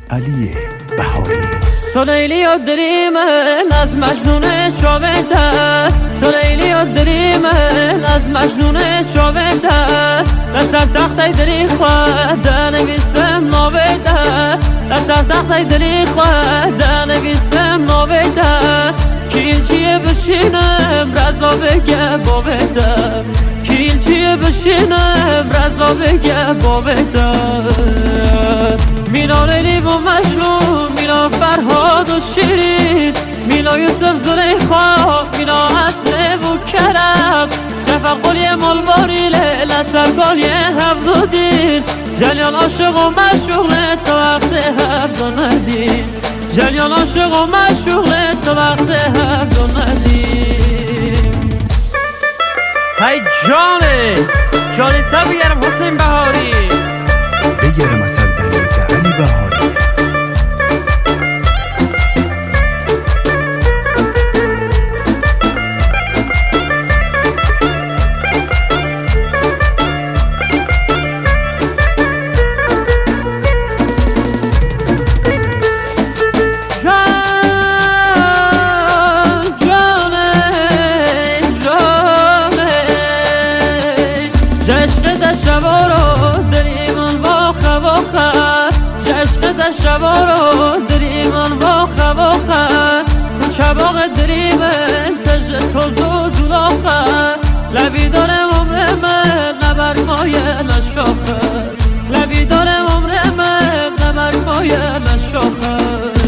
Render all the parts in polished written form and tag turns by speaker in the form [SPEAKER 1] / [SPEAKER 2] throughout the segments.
[SPEAKER 1] علی بهاری.
[SPEAKER 2] تو لیلی و دری من از مجنون چاوته، تو لیلی و دری من از مجنون چاوته، لسر تخت دری خود نویسم ناوته، لسر تخت دری خود نویسم ناوته، کیل چیه بشینم رضا بگه بابته، کیل چیه بشینم رضا بگه بابته. مینا لیلی و مجنون، مینا فرهاد و شیرین، مینا یوسف زلیخا، مینا اصله و کرم، جعفر قلی مالواری لیلا سرگالی هفدودین، جلیان عاشق و مشغول تا وقت هفت و ندین، جلیان عاشق و مشغول تا وقت هفت و ندین. های جانی تا بیارم حسین بهاری،
[SPEAKER 1] بگیرم اصل دلیت علی بهاری.
[SPEAKER 2] شبارو دریمان واخه واخه، چباق دریمن تجد توزو دولاخه، لبی دارم عمر من نبر مایه نشاخه، لبی دارم عمر من نبر مایه نشاخه.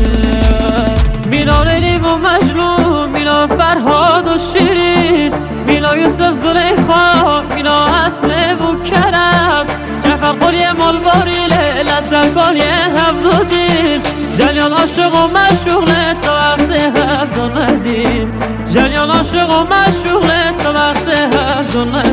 [SPEAKER 2] مینا لیلی و مجنون، مینا فرهاد و شیرین، مینا یوسف زلیخا، مینا اصله و کرم، جعفر قلی مالواری لیلا سرگالی هفدودین، جلیان عاشق و مشغول تا وقت هفت و ندین، جلیان عاشق و مشغول تا وقت هفت و ندین.